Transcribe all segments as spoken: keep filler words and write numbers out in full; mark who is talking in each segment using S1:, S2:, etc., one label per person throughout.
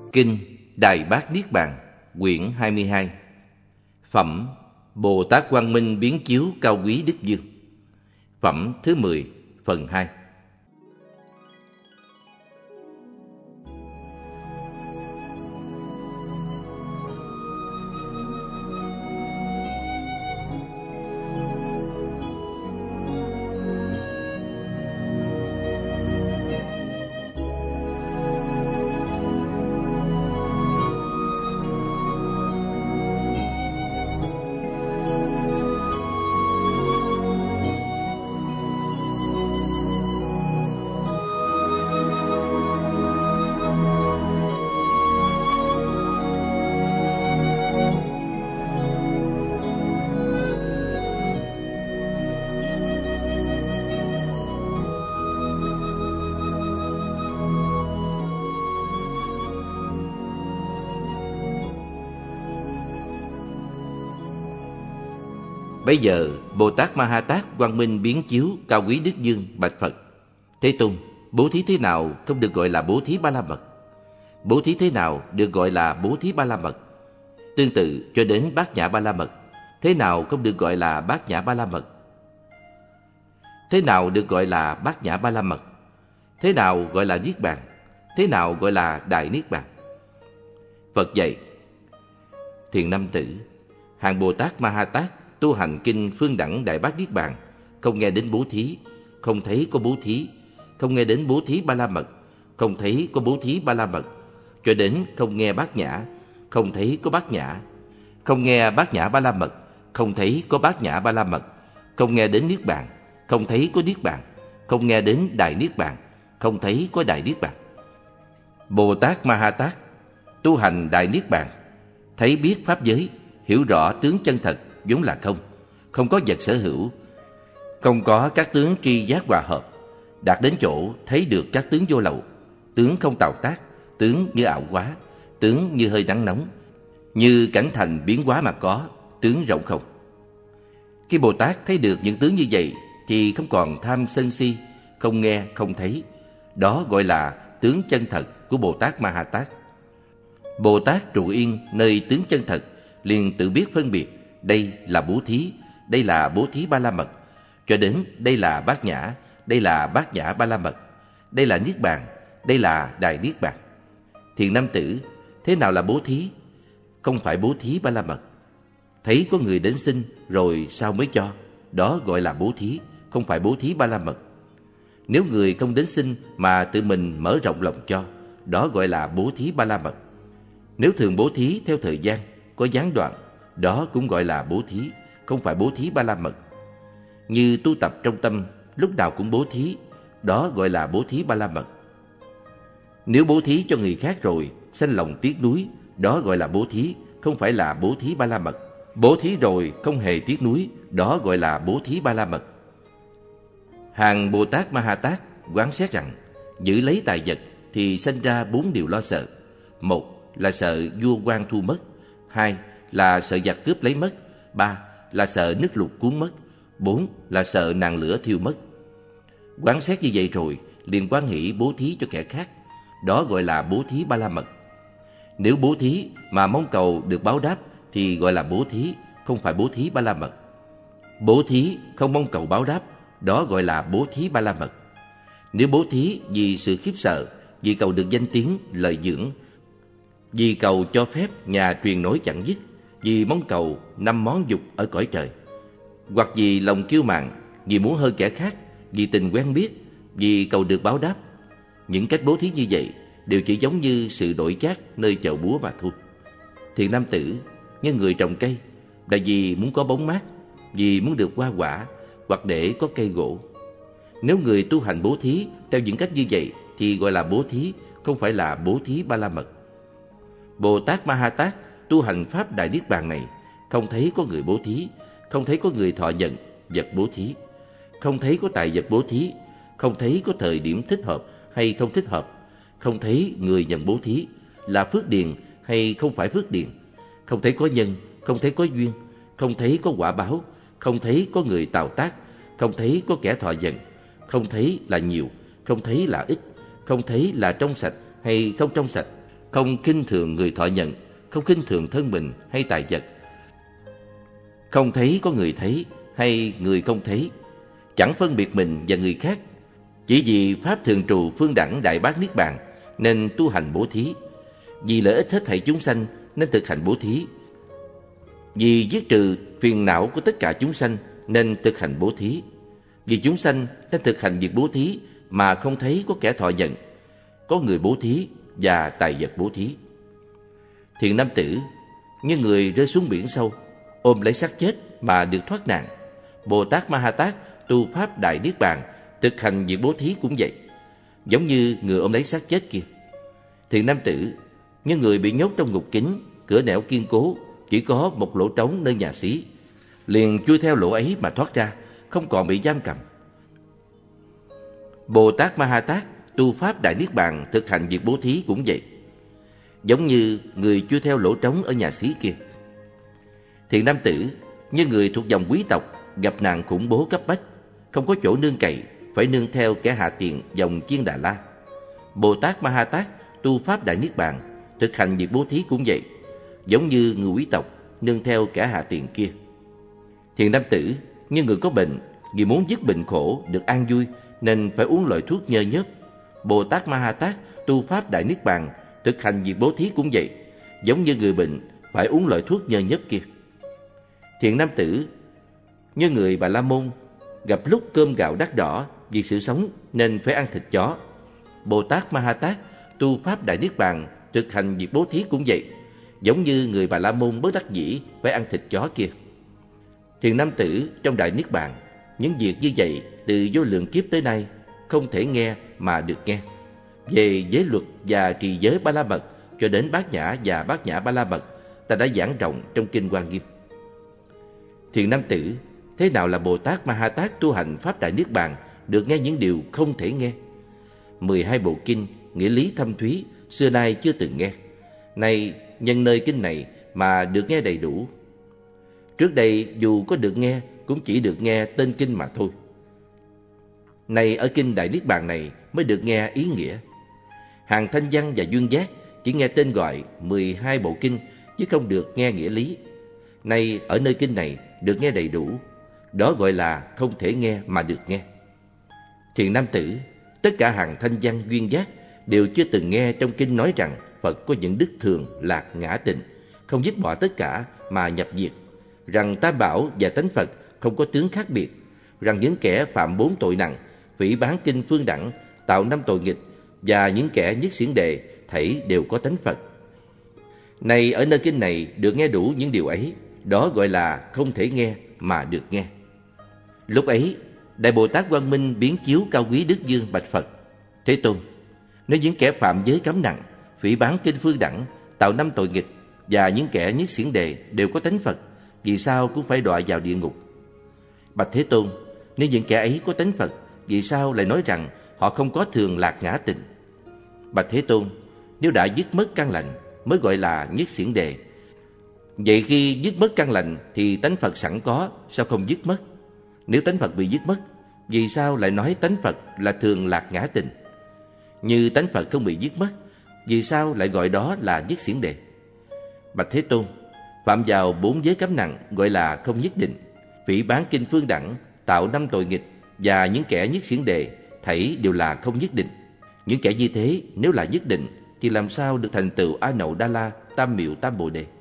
S1: Kinh Đại Bát Niết Bàn, quyển hai mươi hai. Phẩm Bồ Tát Quang Minh Biến Chiếu Cao Quý Đức Dương. Phẩm thứ mười, phần hai. Bây giờ Bồ Tát Ma Ha Tát Quang Minh Biến Chiếu Cao Quý Đức Dương bạch Phật: Thế Tôn, bố thí thế nào không được gọi là bố thí ba la mật? Bố thí thế nào được gọi là bố thí ba la mật? Tương tự cho đến bát nhã ba la mật, thế nào không được gọi là bát nhã ba la mật? Thế nào được gọi là bát nhã ba la mật? Thế nào gọi là niết bàn? Thế nào gọi là đại niết bàn? Phật dạy: Thiện nam tử, hàng Bồ Tát Ma Ha Tát tu hành kinh Phương Đẳng Đại Bát Niết Bàn, không nghe đến bố thí, không thấy có bố thí, không nghe đến bố thí ba la mật, không thấy có bố thí ba la mật, cho đến không nghe bát nhã, không thấy có bát nhã, không nghe bát nhã ba la mật, không thấy có bát nhã ba la mật, không nghe đến niết bàn, không thấy có niết bàn, không nghe đến đại niết bàn, không thấy có đại niết bàn. Bồ Tát Ma Ha Tát tu hành đại niết bàn, thấy biết pháp giới, hiểu rõ tướng chân thật vốn là không, không có vật sở hữu, không có các tướng tri giác hòa hợp, đạt đến chỗ thấy được các tướng vô lậu, tướng không tạo tác, tướng như ảo hóa, tướng như hơi nắng nóng, như cảnh thành biến hóa mà có, tướng rộng không. Khi Bồ Tát thấy được những tướng như vậy thì không còn tham sân si, không nghe không thấy, đó gọi là tướng chân thật của Bồ Tát Ma Ha Tát. Bồ Tát trụ yên nơi tướng chân thật, liền tự biết phân biệt đây là bố thí, đây là bố thí ba la mật, cho đến đây là bát nhã, đây là bát nhã ba la mật, đây là niết bàn, đây là đại niết bàn. Thiện nam tử, thế nào là bố thí? Không phải bố thí ba la mật. Thấy có người đến xin rồi sao mới cho, đó gọi là bố thí, không phải bố thí ba la mật. Nếu người không đến xin mà tự mình mở rộng lòng cho, đó gọi là bố thí ba la mật. Nếu thường bố thí theo thời gian, có gián đoạn, đó cũng gọi là bố thí, không phải bố thí ba la mật. Như tu tập trong tâm, lúc nào cũng bố thí, đó gọi là bố thí ba la mật. Nếu bố thí cho người khác rồi sanh lòng tiếc nuối, đó gọi là bố thí, không phải là bố thí ba la mật. Bố thí rồi không hề tiếc nuối, đó gọi là bố thí ba la mật. Hàng Bồ Tát Ma Ha Tát quán xét rằng giữ lấy tài vật thì sanh ra bốn điều lo sợ. Một là sợ vua quan thu mất, hai là sợ giặc cướp lấy mất, ba là sợ nước lụt cuốn mất, bốn là sợ nạn lửa thiêu mất. Quán xét như vậy rồi liền hoan hỷ bố thí cho kẻ khác, đó gọi là bố thí ba la mật. Nếu bố thí mà mong cầu được báo đáp thì gọi là bố thí, không phải bố thí ba la mật. Bố thí không mong cầu báo đáp, đó gọi là bố thí ba la mật. Nếu bố thí vì sự khiếp sợ, vì cầu được danh tiếng, lợi dưỡng, vì cầu cho phép nhà truyền nối chẳng dứt, vì mong cầu năm món dục ở cõi trời, hoặc vì lòng kiêu mạn, vì muốn hơn kẻ khác, vì tình quen biết, vì cầu được báo đáp, những cách bố thí như vậy đều chỉ giống như sự đổi chác nơi chậu búa mà thôi. Thiện nam tử, như người trồng cây là vì muốn có bóng mát, vì muốn được hoa quả, hoặc để có cây gỗ. Nếu người tu hành bố thí theo những cách như vậy thì gọi là bố thí, không phải là bố thí ba la mật. Bồ Tát Ma Ha Tát tu hành pháp đại niết bàn này, không thấy có người bố thí, không thấy có người thọ nhận vật bố thí, không thấy có tài vật bố thí, không thấy có thời điểm thích hợp hay không thích hợp, không thấy người nhận bố thí là phước điền hay không phải phước điền, không thấy có nhân, không thấy có duyên, không thấy có quả báo, không thấy có người tạo tác, không thấy có kẻ thọ nhận, không thấy là nhiều, không thấy là ít, không thấy là trong sạch hay không trong sạch, không khinh thường người thọ nhận, không khinh thường thân mình hay tài vật, không thấy có người thấy hay người không thấy, chẳng phân biệt mình và người khác, chỉ vì pháp thường trụ phương đẳng đại bát niết bàn nên tu hành bố thí, vì lợi ích hết thảy chúng sanh nên thực hành bố thí, vì dứt trừ phiền não của tất cả chúng sanh nên thực hành bố thí, vì chúng sanh nên thực hành việc bố thí mà không thấy có kẻ thọ nhận, có người bố thí và tài vật bố thí. Thiện nam tử, như người rơi xuống biển sâu, ôm lấy xác chết mà được thoát nạn. Bồ Tát Ma Ha Tát tu pháp đại niết bàn, thực hành việc bố thí cũng vậy, giống như người ôm lấy xác chết kia. Thiện nam tử, như người bị nhốt trong ngục kín, cửa nẻo kiên cố, chỉ có một lỗ trống nơi nhà xí, liền chui theo lỗ ấy mà thoát ra, không còn bị giam cầm. Bồ Tát Ma Ha Tát tu pháp đại niết bàn, thực hành việc bố thí cũng vậy, giống như người chui theo lỗ trống ở nhà xí kia. Thiện nam tử, như người thuộc dòng quý tộc, gặp nạn khủng bố cấp bách, không có chỗ nương cậy, phải nương theo kẻ hạ tiền dòng Chiên Đà La. Bồ Tát Ma Ha Tát tu pháp đại niết bàn, thực hành việc bố thí cũng vậy, giống như người quý tộc nương theo kẻ hạ tiền kia. Thiện nam tử, như người có bệnh, vì muốn dứt bệnh khổ được an vui nên phải uống loại thuốc nhơ nhớp. Bồ Tát Ma Ha Tát tu pháp đại niết bàn, thực hành việc bố thí cũng vậy, giống như người bệnh phải uống loại thuốc nhơ nhớp kia. Thiện nam tử, như người Bà La Môn, gặp lúc cơm gạo đắt đỏ, vì sự sống nên phải ăn thịt chó. Bồ Tát Ma Ha Tát tu pháp đại niết bàn, thực hành việc bố thí cũng vậy, giống như người Bà La Môn bất đắc dĩ phải ăn thịt chó kia. Thiện nam tử, trong đại niết bàn, những việc như vậy từ vô lượng kiếp tới nay không thể nghe mà được nghe. Về giới luật và trì giới Ba La Mật cho đến Bát Nhã và Bát Nhã Ba La Mật, ta đã giảng rộng trong kinh Hoa Nghiêm. Thiện nam tử, thế nào là Bồ Tát Ma Ha Tát tu hành pháp đại niết bàn, được nghe những điều không thể nghe? Mười hai bộ kinh nghĩa lý thâm thúy, xưa nay chưa từng nghe, nay nhân nơi kinh này mà được nghe đầy đủ. Trước đây dù có được nghe cũng chỉ được nghe tên kinh mà thôi. Nay ở kinh đại niết bàn này mới được nghe ý nghĩa. Hàng thanh văn và duyên giác chỉ nghe tên gọi mười hai bộ kinh, chứ không được nghe nghĩa lý. Nay ở nơi kinh này được nghe đầy đủ, đó gọi là không thể nghe mà được nghe. Thiện nam tử, tất cả hàng thanh văn duyên giác đều chưa từng nghe trong kinh nói rằng Phật có những đức thường, lạc, ngã, tịnh, không dứt bỏ tất cả mà nhập diệt, rằng Tam Bảo và tánh Phật không có tướng khác biệt, rằng những kẻ phạm bốn tội nặng, phỉ báng kinh phương đẳng, tạo năm tội nghịch, và những kẻ nhất xiển đề thảy đều có tánh Phật. Này ở nơi kinh này được nghe đủ những điều ấy, đó gọi là không thể nghe mà được nghe. Lúc ấy, Đại Bồ Tát Quang Minh biến chiếu cao quý Đức Dương bạch Phật: Thế Tôn, nếu những kẻ phạm giới cấm nặng, phỉ báng kinh phương đẳng, tạo năm tội nghịch, và những kẻ nhất xiển đề đều có tánh Phật, vì sao cũng phải đọa vào địa ngục? Bạch Thế Tôn, nếu những kẻ ấy có tánh Phật, vì sao lại nói rằng họ không có thường, lạc, ngã, tịnh? Bạch Thế Tôn, nếu đã dứt mất căn lành mới gọi là nhất xiển đề. Vậy khi dứt mất căn lành thì tánh Phật sẵn có, sao không dứt mất? Nếu tánh Phật bị dứt mất, vì sao lại nói tánh Phật là thường, lạc, ngã, tịnh? Như tánh Phật không bị dứt mất, vì sao lại gọi đó là nhất xiển đề? Bạch Thế Tôn, phạm vào bốn giới cấm nặng gọi là không nhất định, phỉ báng kinh phương đẳng, tạo năm tội nghịch, và những kẻ nhất xiển đề thảy đều là không nhất định. Những kẻ như thế nếu là nhất định thì làm sao được thành tựu A Nậu Đa La, Tam Miệu Tam Bồ Đề?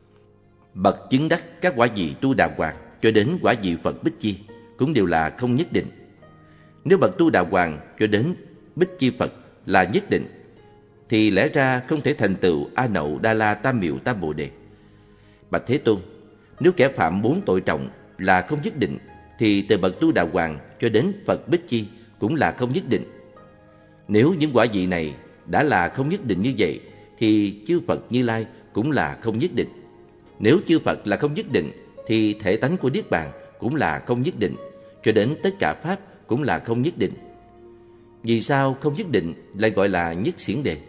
S1: Bậc chứng đắc các quả vị tu đà hoàng cho đến quả vị Phật Bích Chi cũng đều là không nhất định. Nếu bậc tu đà hoàng cho đến Bích Chi Phật là nhất định, thì lẽ ra không thể thành tựu A Nậu Đa La, Tam Miệu Tam Bồ Đề. Bạch Thế Tôn, nếu kẻ phạm bốn tội trọng là không nhất định, thì từ bậc tu đà hoàng cho đến Phật Bích Chi cũng là không nhất định. Nếu những quả vị này đã là không nhất định như vậy, thì chư Phật Như Lai cũng là không nhất định. Nếu chư Phật là không nhất định, thì thể tánh của Niết Bàn cũng là không nhất định, cho đến tất cả Pháp cũng là không nhất định. Vì sao không nhất định lại gọi là nhất xiển đề?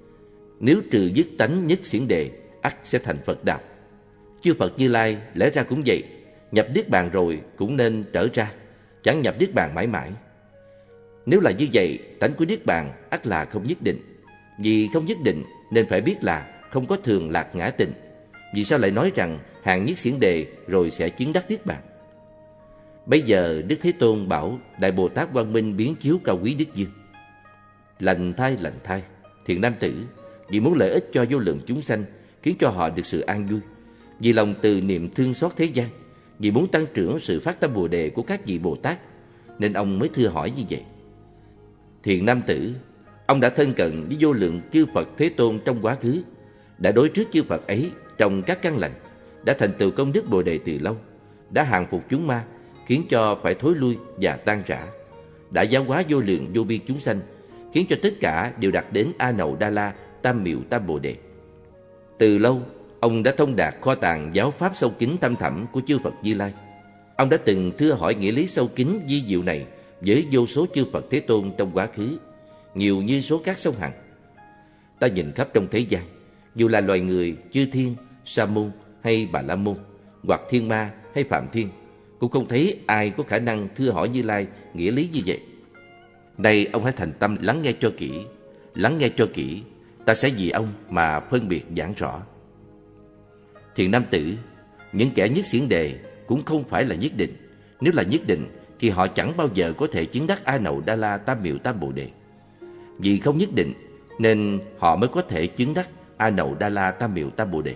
S1: Nếu trừ dứt tánh nhất xiển đề, ắt sẽ thành Phật đạo. Chư Phật Như Lai lẽ ra cũng vậy, nhập Niết Bàn rồi cũng nên trở ra, chẳng nhập Niết Bàn mãi mãi. Nếu là như vậy, tánh của Niết Bàn ắt là không nhất định. Vì không nhất định nên phải biết là không có thường lạc ngã tịnh. Vì sao lại nói rằng hàng nhất xiển đề rồi sẽ chứng đắc niết bàn? Bây giờ Đức Thế Tôn bảo Đại Bồ Tát Quang Minh biến chiếu Cao Quý Đức Dương: lành thay, lành thay, thiện nam tử, vì muốn lợi ích cho vô lượng chúng sanh, khiến cho họ được sự an vui, vì lòng từ niệm thương xót thế gian, vì muốn tăng trưởng sự phát tâm Bồ đề của các vị Bồ Tát, nên ông mới thưa hỏi như vậy. Thiện nam tử, ông đã thân cận với vô lượng chư Phật Thế Tôn trong quá khứ, đã đối trước chư Phật ấy trong các căn lành, đã thành tựu công đức Bồ đề từ lâu, đã hàng phục chúng ma, khiến cho phải thối lui và tan rã, đã giáo hóa vô lượng vô biên chúng sanh, khiến cho tất cả đều đạt đến A Nậu Đa La Tam Miệu Tam Bồ đề. Từ lâu, ông đã thông đạt kho tàng giáo pháp sâu kín thâm thẳm của chư Phật Như Lai. Ông đã từng thưa hỏi nghĩa lý sâu kín vi diệu này với vô số chư Phật Thế Tôn trong quá khứ, nhiều như số các sông Hằng. Ta nhìn khắp trong thế gian, dù là loài người, chư thiên, Sa môn hay Bà La môn, hoặc thiên ma hay Phạm Thiên, cũng không thấy ai có khả năng thưa hỏi Như Lai nghĩa lý như vậy. Đây ông hãy thành tâm lắng nghe cho kỹ, lắng nghe cho kỹ, ta sẽ vì ông mà phân biệt giảng rõ. Thiện nam tử, những kẻ nhất xiển đề cũng không phải là nhất định. Nếu là nhất định thì họ chẳng bao giờ có thể chứng đắc A Nậu Đa La Tam Miệu Tam Bồ đề. Vì không nhất định nên họ mới có thể chứng đắc A Nậu Đa La Tam Miệu Tam Bồ đề.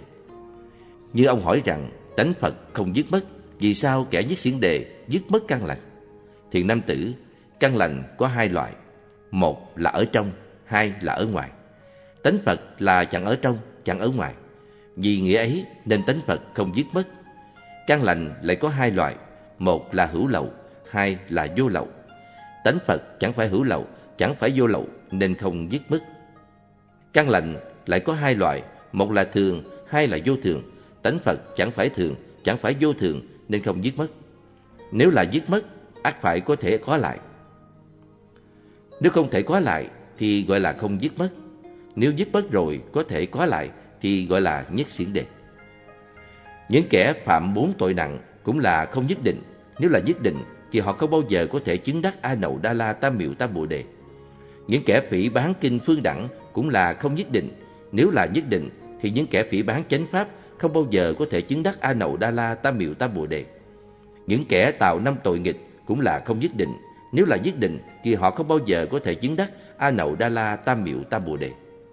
S1: Như ông hỏi rằng tánh Phật không dứt mất, vì sao kẻ nhất xiển đề dứt mất căn lành? Thiện nam tử, căn lành có hai loại, một là ở trong, hai là ở ngoài. Tánh Phật là chẳng ở trong, chẳng ở ngoài. Vì nghĩa ấy nên tánh Phật không dứt mất. Căn lành lại có hai loại, một là hữu lậu, hai là vô lậu. Tánh Phật chẳng phải hữu lậu, chẳng phải vô lậu, nên không dứt mất. Căn lành lại có hai loại, một là thường, hai là vô thường. Tánh Phật chẳng phải thường, chẳng phải vô thường, nên không dứt mất. Nếu là dứt mất, ắt phải có thể có lại. Nếu không thể có lại thì gọi là không dứt mất. Nếu dứt mất rồi có thể có lại thì gọi là nhất xiển đề. Những kẻ phạm bốn tội nặng cũng là không nhất định. Nếu là nhất định thì họ không bao giờ có thể chứng đắc A Nậu Đa La Tam Miệu Tam Bồ đề. Những kẻ phỉ báng kinh phương đẳng cũng là không nhất định. Nếu là nhất định thì những kẻ phỉ báng chánh pháp không bao giờ có thể chứng đắc A Nậu Đa La Tam Miệu Tam Bồ đề. Những kẻ tạo năm tội nghịch cũng là không nhất định. Nếu là nhất định thì họ không bao giờ có thể chứng đắc A Nậu Đa La Tam Miệu Tam Bồ đề.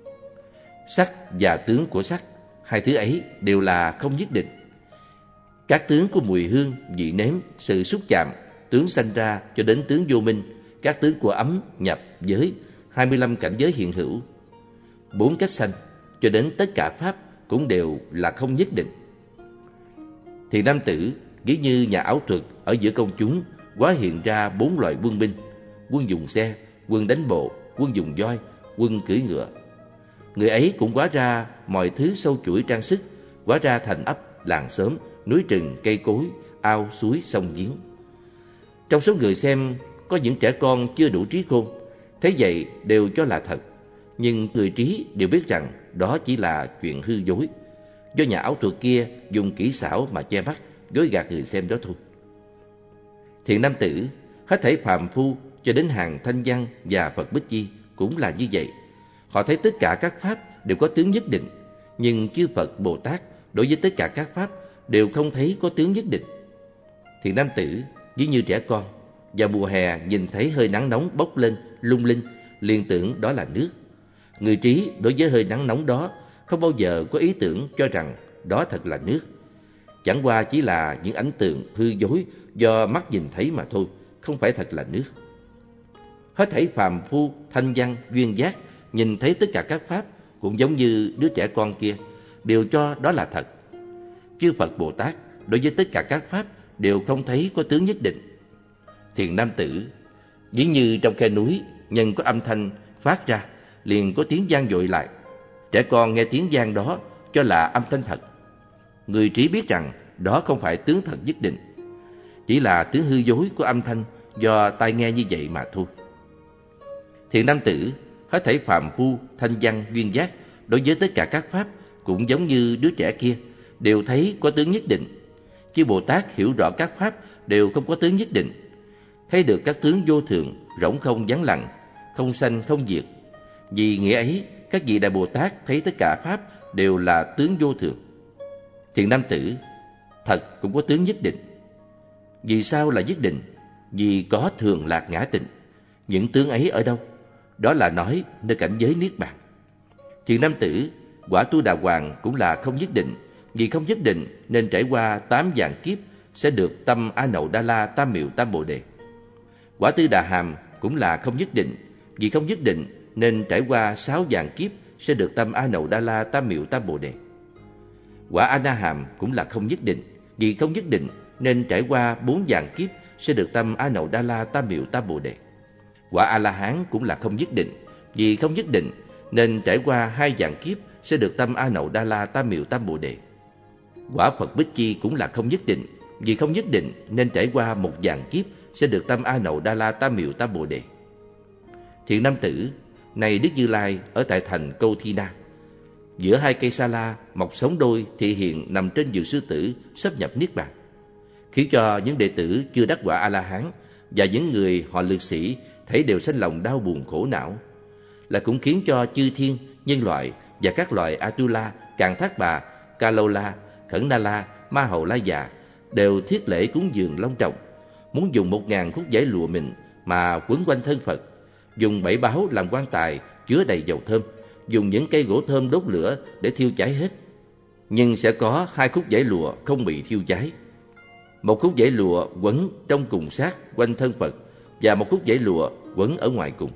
S1: Sắc và tướng của sắc, hai thứ ấy đều là không nhất định. Các tướng của mùi hương, vị nếm, sự xúc chạm, tướng sanh ra cho đến tướng vô minh, các tướng của ấm, nhập, giới, hai mươi lăm cảnh giới hiện hữu, bốn cách sanh, cho đến tất cả pháp cũng đều là không nhất định. Thì nam tử, ví như nhà ảo thuật ở giữa công chúng, hóa hiện ra bốn loại quân binh: quân dùng xe, quân đánh bộ, quân dùng voi, quân cưỡi ngựa. Người ấy cũng hóa ra mọi thứ sâu chuỗi trang sức, hóa ra thành ấp, làng xóm, núi rừng, cây cối, ao, suối, sông giếng. Trong số người xem có những trẻ con chưa đủ trí khôn, thế vậy đều cho là thật, nhưng người trí đều biết rằng đó chỉ là chuyện hư dối, do nhà ảo thuật kia dùng kỹ xảo mà che mắt, dối gạt người xem đó thôi. Thiện nam tử, hết thảy phàm phu cho đến hàng thanh văn và Phật Bích Chi cũng là như vậy. Họ thấy tất cả các pháp đều có tướng nhất định, nhưng chư Phật Bồ Tát đối với tất cả các pháp đều không thấy có tướng nhất định. Thiện nam tử, ví như trẻ con vào mùa hè nhìn thấy hơi nắng nóng bốc lên lung linh, liền tưởng đó là nước. Người trí đối với hơi nắng nóng đó không bao giờ có ý tưởng cho rằng đó thật là nước. Chẳng qua chỉ là những ảnh tượng hư dối do mắt nhìn thấy mà thôi, không phải thật là nước. Hết thảy phàm phu, thanh văn, duyên giác nhìn thấy tất cả các pháp cũng giống như đứa trẻ con kia, đều cho đó là thật. Chư Phật Bồ Tát đối với tất cả các pháp đều không thấy có tướng nhất định. Thiện nam tử, ví như trong khe núi, nhân có âm thanh phát ra, liền có tiếng vang dội lại. Trẻ con nghe tiếng vang đó cho là âm thanh thật. Người trí biết rằng đó không phải tướng thật nhất định, chỉ là tướng hư dối của âm thanh do tai nghe như vậy mà thôi. Thiện nam tử, hết thảy phàm phu, thanh văn, duyên giác đối với tất cả các pháp cũng giống như đứa trẻ kia, đều thấy có tướng nhất định. Chư Bồ Tát hiểu rõ các pháp đều không có tướng nhất định, thấy được các tướng vô thường, rỗng không vắng lặng, không sanh không diệt. Vì nghĩa ấy các vị Đại Bồ Tát thấy tất cả Pháp đều là tướng vô thường. Thiện nam tử, thật cũng có tướng nhất định. Vì sao là nhất định? Vì có thường lạc ngã tịnh. Những tướng ấy ở đâu? Đó là nói nơi cảnh giới Niết Bàn. Thiện nam tử, quả Tu Đà Hoàng cũng là không nhất định. Vì không nhất định nên trải qua tám vạn kiếp sẽ được tâm A Nậu Đa La Tam Miệu Tam Bồ Đề. Quả Tư Đà Hàm cũng là không nhất định. Vì không nhất định nên trải qua sáu vạn kiếp sẽ được tâm A Nậu Đa La Tam Miệu Tam Bồ Đề. Quả A Na Hàm cũng là không nhất định. Vì không nhất định nên trải qua bốn vạn kiếp sẽ được tâm A Nậu Đa La Tam Miệu Tam Bồ Đề. Quả A La Hán cũng là không nhất định. Vì không nhất định nên trải qua hai vạn kiếp sẽ được tâm A Nậu Đa La Tam Miệu Tam Bồ Đề. Quả Phật Bích Chi cũng là không nhất định. Vì không nhất định nên trải qua một vạn kiếp sẽ được tâm A Nậu Đa La Tam Miệu Tam Bồ Đề. Thiện nam tử, này Đức Như Lai ở tại thành Câu Thi Na, giữa hai cây sa la mọc sống đôi thị hiện nằm trên giường sư tử sắp nhập niết bàn, khiến cho những đệ tử chưa đắc quả A La Hán và những người họ lực sĩ thấy đều sanh lòng đau buồn khổ não, là cũng khiến cho chư thiên, nhân loại và các loài Atula, Càn Thác Bà, Ca Lâu La, Khẩn Na La, Ma Hầu La Già đều thiết lễ cúng dường long trọng, muốn dùng một ngàn khúc vải lụa mịn mà quấn quanh thân Phật, dùng bảy báo làm quan tài chứa đầy dầu thơm, dùng những cây gỗ thơm đốt lửa để thiêu cháy hết. Nhưng sẽ có hai khúc vải lụa không bị thiêu cháy. Một khúc vải lụa quấn trong cùng sát quanh thân Phật và một khúc vải lụa quấn ở ngoài cùng.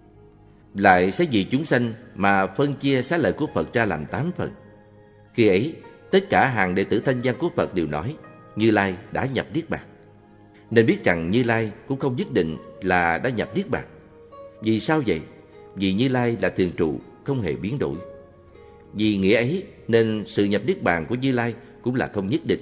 S1: Lại sẽ vì chúng sanh mà phân chia xá lợi của Phật ra làm tám phần. Khi ấy, tất cả hàng đệ tử thanh văn của Phật đều nói Như Lai đã nhập niết bàn. Nên biết rằng Như Lai cũng không nhất định là đã nhập niết bàn. Vì sao vậy? Vì Như Lai là thường trụ, không hề biến đổi. Vì nghĩa ấy nên sự nhập niết bàn của Như Lai cũng là không nhất định.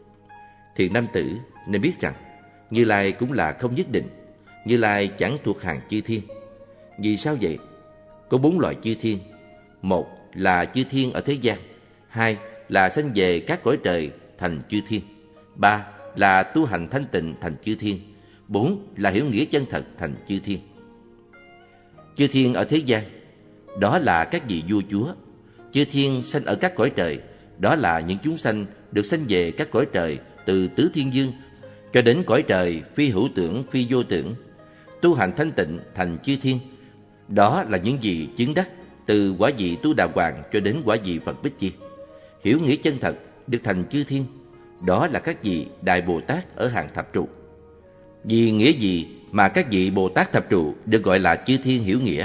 S1: Thiện nam tử nên biết rằng Như Lai cũng là không nhất định. Như Lai chẳng thuộc hàng chư thiên. Vì sao vậy? Có bốn loại chư thiên. Một là chư thiên ở thế gian. Hai là sanh về các cõi trời thành chư thiên. Ba là tu hành thanh tịnh thành chư thiên. Bốn là hiểu nghĩa chân thật thành chư thiên. Chư thiên ở thế gian, đó là các vị vua chúa. Chư thiên sanh ở các cõi trời, đó là những chúng sanh được sanh về các cõi trời từ tứ thiên dương cho đến cõi trời phi hữu tưởng phi vô tưởng. Tu hành thanh tịnh thành chư thiên, đó là những gì chứng đắc từ quả vị Tu Đà Hoàng cho đến quả vị Phật Bích Chi. Hiểu nghĩa chân thật được thành chư thiên, đó là các vị Đại Bồ Tát ở hàng thập trụ. Vì nghĩa gì mà các vị Bồ Tát thập trụ được gọi là chư thiên hiểu nghĩa?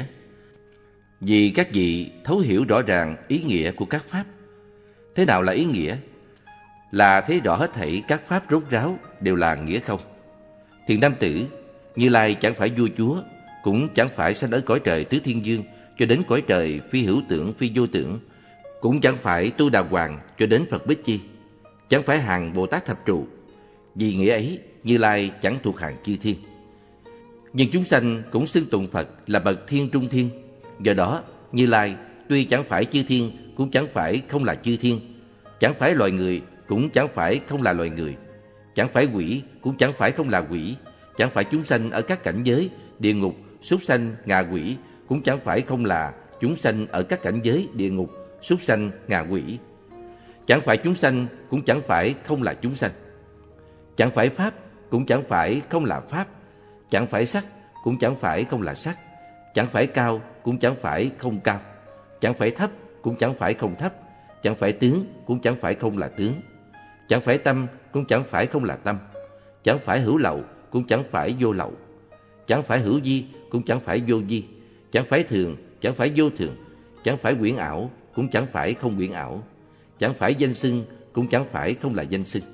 S1: Vì các vị thấu hiểu rõ ràng ý nghĩa của các pháp. Thế nào là ý nghĩa? Là thấy rõ hết thảy các pháp rốt ráo đều là nghĩa không. Thiện nam tử, Như Lai chẳng phải vua chúa, cũng chẳng phải sanh ở cõi trời tứ thiên dương cho đến cõi trời phi hữu tưởng phi vô tưởng, cũng chẳng phải Tu Đà Hoàng cho đến Phật Bích Chi, chẳng phải hàng Bồ Tát thập trụ. Vì nghĩa ấy, Như Lai chẳng thuộc hàng chư thiên. Nhưng chúng sanh cũng xưng tụng Phật là bậc thiên trung thiên. Do đó, Như Lai tuy chẳng phải chư thiên, cũng chẳng phải không là chư thiên, chẳng phải loài người, cũng chẳng phải không là loài người, chẳng phải quỷ, cũng chẳng phải không là quỷ, chẳng phải chúng sanh ở các cảnh giới địa ngục, súc sanh, ngạ quỷ, cũng chẳng phải không là chúng sanh ở các cảnh giới địa ngục, súc sanh, ngạ quỷ, chẳng phải chúng sanh, cũng chẳng phải không là chúng sanh, chẳng phải pháp, cũng chẳng phải không là pháp, chẳng phải sắc, cũng chẳng phải không là sắc, chẳng phải cao, cũng chẳng phải không cao, chẳng phải thấp, cũng chẳng phải không thấp, chẳng phải tướng, cũng chẳng phải không là tướng, chẳng phải tâm, cũng chẳng phải không là tâm, chẳng phải hữu lậu, cũng chẳng phải vô lậu, chẳng phải hữu vi, cũng chẳng phải vô vi, chẳng phải thường, chẳng phải vô thường, chẳng phải quyển ảo, cũng chẳng phải không quyển ảo, chẳng phải danh xưng, cũng chẳng phải không là danh xưng,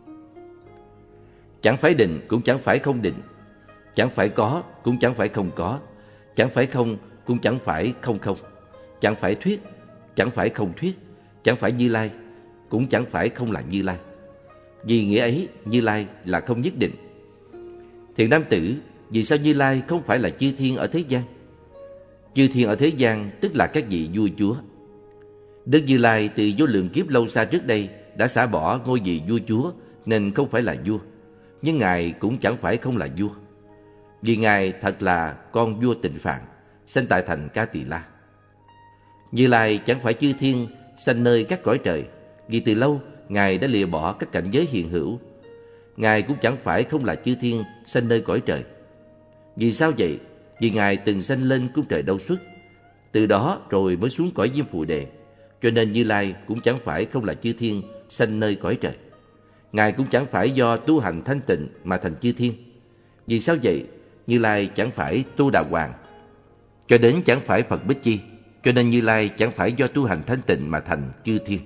S1: chẳng phải định, cũng chẳng phải không định, chẳng phải có, cũng chẳng phải không có, chẳng phải không, cũng chẳng phải không không, chẳng phải thuyết, chẳng phải không thuyết, chẳng phải Như Lai, cũng chẳng phải không là Như Lai. Vì nghĩa ấy, Như Lai là không nhất định. Thiện nam tử, vì sao Như Lai không phải là chư thiên ở thế gian? Chư thiên ở thế gian tức là các vị vua chúa. Đức Như Lai từ vô lượng kiếp lâu xa trước đây đã xả bỏ ngôi vị vua chúa nên không phải là vua, nhưng Ngài cũng chẳng phải không là vua. Vì Ngài thật là con vua Tịnh Phạn, sinh tại thành Ca Tỳ La. Như Lai chẳng phải chư thiên sanh nơi các cõi trời, vì từ lâu Ngài đã lìa bỏ các cảnh giới hiện hữu. Ngài cũng chẳng phải không là chư thiên sanh nơi cõi trời. Vì sao vậy? Vì Ngài từng sanh lên cung trời Đâu Xuất, từ đó rồi mới xuống cõi Diêm Phù Đề. Cho nên Như Lai cũng chẳng phải không là chư thiên sanh nơi cõi trời. Ngài cũng chẳng phải do tu hành thanh tịnh mà thành chư thiên. Vì sao vậy? Như Lai chẳng phải tu đà hoàng, cho đến chẳng phải Phật Bích Chi. Cho nên Như Lai chẳng phải do tu hành thanh tịnh mà thành chư thiên.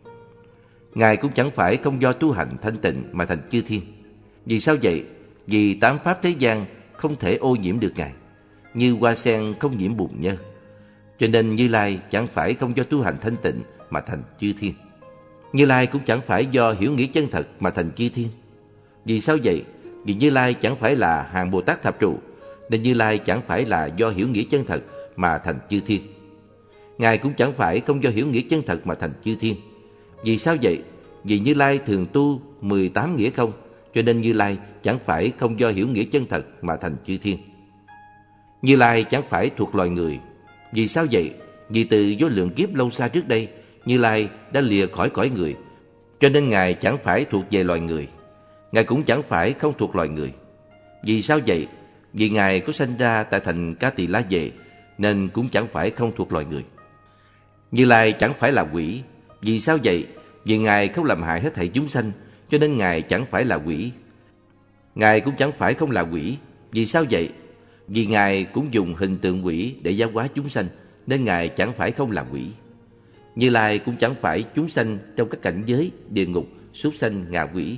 S1: Ngài cũng chẳng phải không do tu hành thanh tịnh mà thành chư thiên. Vì sao vậy? Vì tám pháp thế gian không thể ô nhiễm được Ngài, như hoa sen không nhiễm bùn nhơ. Cho nên Như Lai chẳng phải không do tu hành thanh tịnh mà thành chư thiên. Như Lai cũng chẳng phải do hiểu nghĩa chân thật mà thành chư thiên. Vì sao vậy? Vì Như Lai chẳng phải là hàng Bồ Tát Thập Trụ, nên Như Lai chẳng phải là do hiểu nghĩa chân thật mà thành chư thiên. Ngài cũng chẳng phải không do hiểu nghĩa chân thật mà thành chư thiên. Vì sao vậy? Vì Như Lai thường tu mười tám nghĩa không, cho nên Như Lai chẳng phải không do hiểu nghĩa chân thật mà thành chư thiên. Như Lai chẳng phải thuộc loài người. Vì sao vậy? Vì từ vô lượng kiếp lâu xa trước đây, Như Lai đã lìa khỏi cõi người, cho nên Ngài chẳng phải thuộc về loài người. Ngài cũng chẳng phải không thuộc loài người. Vì sao vậy? Vì Ngài có sanh ra tại thành Ca Tỳ La Vệ, nên cũng chẳng phải không thuộc loài người. Như Lai chẳng phải là quỷ. Vì sao vậy? Vì Ngài không làm hại hết thảy chúng sanh, cho nên Ngài chẳng phải là quỷ. Ngài cũng chẳng phải không là quỷ. Vì sao vậy? Vì Ngài cũng dùng hình tượng quỷ để giáo hóa chúng sanh, nên Ngài chẳng phải không là quỷ. Như Lai cũng chẳng phải chúng sanh trong các cảnh giới địa ngục, súc sanh, ngạ quỷ.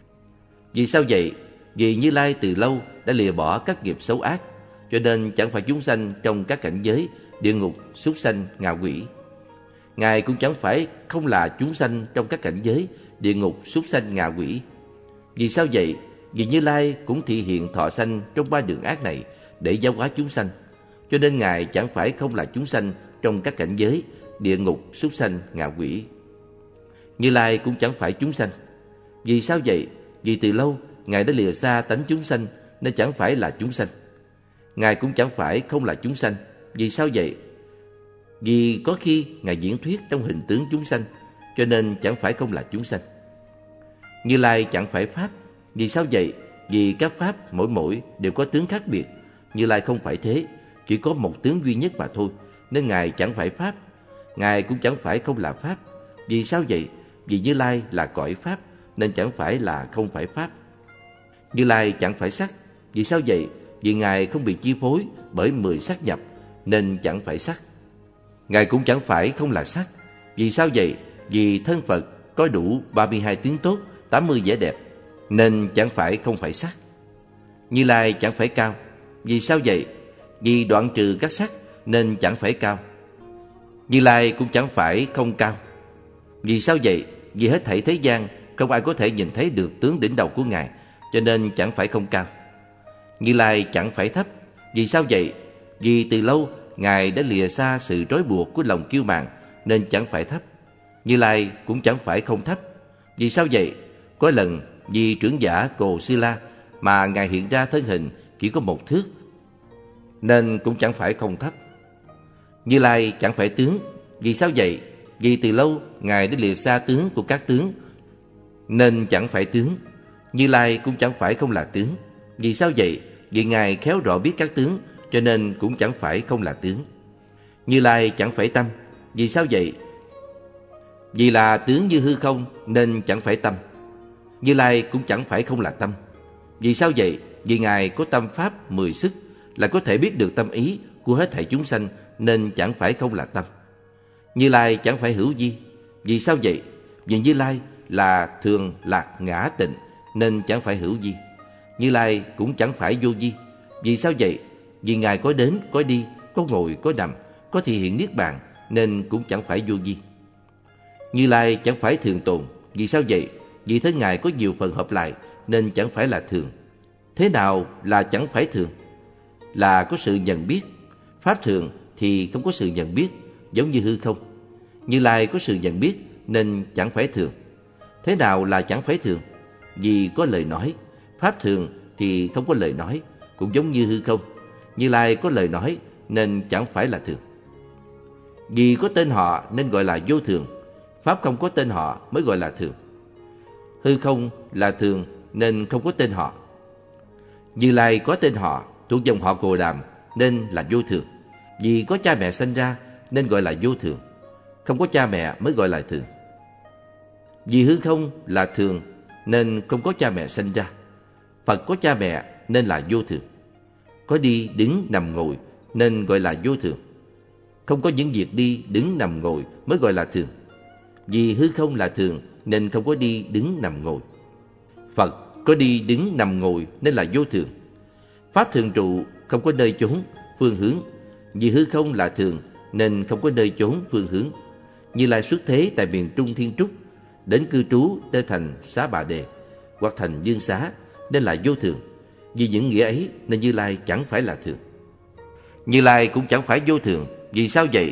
S1: Vì sao vậy? Vì Như Lai từ lâu đã lìa bỏ các nghiệp xấu ác, cho nên chẳng phải chúng sanh trong các cảnh giới địa ngục, súc sanh, ngạ quỷ. Ngài cũng chẳng phải không là chúng sanh trong các cảnh giới địa ngục, súc sanh, ngạ quỷ. Vì sao vậy? Vì Như Lai cũng thị hiện thọ sanh trong ba đường ác này để giáo hóa chúng sanh, cho nên Ngài chẳng phải không là chúng sanh trong các cảnh giới địa ngục, súc sanh, ngạ quỷ. Như Lai cũng chẳng phải chúng sanh. Vì sao vậy? Vì từ lâu Ngài đã lìa xa tánh chúng sanh, nên chẳng phải là chúng sanh. Ngài cũng chẳng phải không là chúng sanh. Vì sao vậy? Vì có khi Ngài diễn thuyết trong hình tướng chúng sanh, cho nên chẳng phải không là chúng sanh. Như Lai chẳng phải pháp. Vì sao vậy? Vì các pháp mỗi mỗi đều có tướng khác biệt. Như Lai không phải thế, chỉ có một tướng duy nhất mà thôi, nên Ngài chẳng phải pháp. Ngài cũng chẳng phải không là pháp. Vì sao vậy? Vì Như Lai là cõi pháp, nên chẳng phải là không phải pháp. Như Lai chẳng phải sắc. Vì sao vậy? Vì Ngài không bị chi phối bởi mười sắc nhập, nên chẳng phải sắc. Ngài cũng chẳng phải không là sắc. Vì sao vậy? Vì thân Phật có đủ ba mươi hai tướng tốt, tám mươi vẻ đẹp, nên chẳng phải không phải sắc. Như Lai chẳng phải cao. Vì sao vậy? Vì đoạn trừ các sắc, nên chẳng phải cao. Như Lai cũng chẳng phải không cao. Vì sao vậy? Vì hết thảy thế gian không ai có thể nhìn thấy được tướng đỉnh đầu của Ngài, cho nên chẳng phải không cao. Như Lai chẳng phải thấp. Vì sao vậy? Vì từ lâu Ngài đã lìa xa sự trói buộc của lòng kiêu mạn, nên chẳng phải thấp. Như Lai cũng chẳng phải không thấp. Vì sao vậy? Có lần vì trưởng giả Cồ Sư La mà Ngài hiện ra thân hình chỉ có một thước, nên cũng chẳng phải không thấp. Như Lai chẳng phải tướng. Vì sao vậy? Vì từ lâu Ngài đã lìa xa tướng của các tướng, nên chẳng phải tướng. Như Lai cũng chẳng phải không là tướng. Vì sao vậy? Vì Ngài khéo rõ biết các tướng, cho nên cũng chẳng phải không là tướng. Như Lai chẳng phải tâm. Vì sao vậy? Vì là tướng như hư không, nên chẳng phải tâm. Như Lai cũng chẳng phải không là tâm. Vì sao vậy? Vì Ngài có tâm pháp mười sức, là có thể biết được tâm ý của hết thảy chúng sanh, nên chẳng phải không là tâm. Như Lai chẳng phải hữu vi. Vì sao vậy? Vì Như Lai là thường lạc ngã tịnh, nên chẳng phải hữu vi. Như Lai cũng chẳng phải vô vi. Vì sao vậy? Vì Ngài có đến, có đi, có ngồi, có nằm, có thị hiện niết bàn, nên cũng chẳng phải vô vi. Như Lai chẳng phải thường tồn. Vì sao vậy? Vì thân Ngài có nhiều phần hợp lại, nên chẳng phải là thường. Thế nào là chẳng phải thường? Là có sự nhận biết. Pháp thường thì không có sự nhận biết, giống như hư không. Như Lai có sự nhận biết, nên chẳng phải thường. Thế nào là chẳng phải thường? Vì có lời nói. Pháp thường thì không có lời nói, cũng giống như hư không. Như Lai có lời nói, nên chẳng phải là thường. Vì có tên họ nên gọi là vô thường. Pháp không có tên họ mới gọi là thường. Hư không là thường nên không có tên họ. Như Lai có tên họ, thuộc dòng họ Cồ Đàm nên là vô thường. Vì có cha mẹ sanh ra nên gọi là vô thường. Không có cha mẹ mới gọi là thường. Vì hư không là thường nên không có cha mẹ sanh ra. Phật có cha mẹ nên là vô thường. Có đi, đứng, nằm, ngồi nên gọi là vô thường. Không có những việc đi, đứng, nằm, ngồi mới gọi là thường. Vì hư không là thường nên không có đi, đứng, nằm, ngồi. Phật có đi, đứng, nằm, ngồi nên là vô thường. Pháp thường trụ không có nơi chốn, phương hướng. Vì hư không là thường nên không có nơi chốn, phương hướng. Như Lai xuất thế tại miền Trung Thiên Trúc, đến cư trú tới thành Xá Bà Đề hoặc thành Dương Xá nên là vô thường. Vì những nghĩa ấy nên Như Lai chẳng phải là thường. Như Lai cũng chẳng phải vô thường. Vì sao vậy?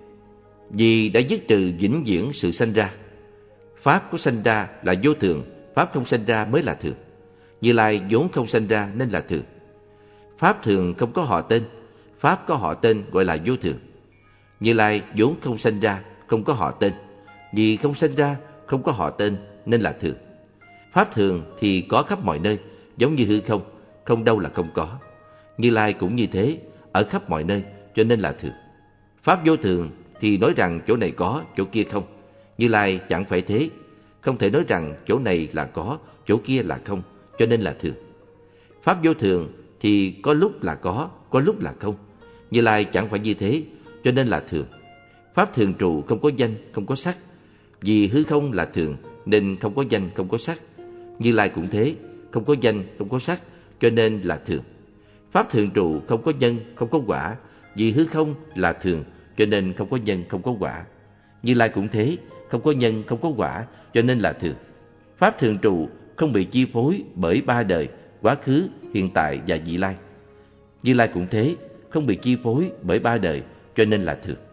S1: Vì đã dứt trừ vĩnh viễn sự sanh ra. Pháp có sanh ra là vô thường, Pháp không sanh ra mới là thường. Như Lai vốn không sanh ra nên là thường. Pháp thường không có họ tên, Pháp có họ tên gọi là vô thường. Như Lai vốn không sanh ra, không có họ tên. Vì không sanh ra, không có họ tên nên là thường. Pháp thường thì có khắp mọi nơi, giống như hư không, không đâu là không có. Như Lai cũng như thế, ở khắp mọi nơi cho nên là thường. Pháp vô thường thì nói rằng chỗ này có, chỗ kia không. Như Lai chẳng phải thế, không thể nói rằng chỗ này là có, chỗ kia là không, cho nên là thường. Pháp vô thường thì có lúc là có, có lúc là không. Như Lai chẳng phải như thế, cho nên là thường. Pháp thường trụ không có danh, không có sắc. Vì hư không là thường nên không có danh, không có sắc. Như Lai cũng thế, không có danh, không có sắc, cho nên là thường. Pháp thường trụ không có nhân, không có quả. Vì hư không là thường cho nên không có nhân, không có quả. Như Lai cũng thế, không có nhân, không có quả, cho nên là thường. Pháp thường trụ không bị chi phối bởi ba đời, quá khứ, hiện tại và vị lai. Như Lai cũng thế, không bị chi phối bởi ba đời, cho nên là thường.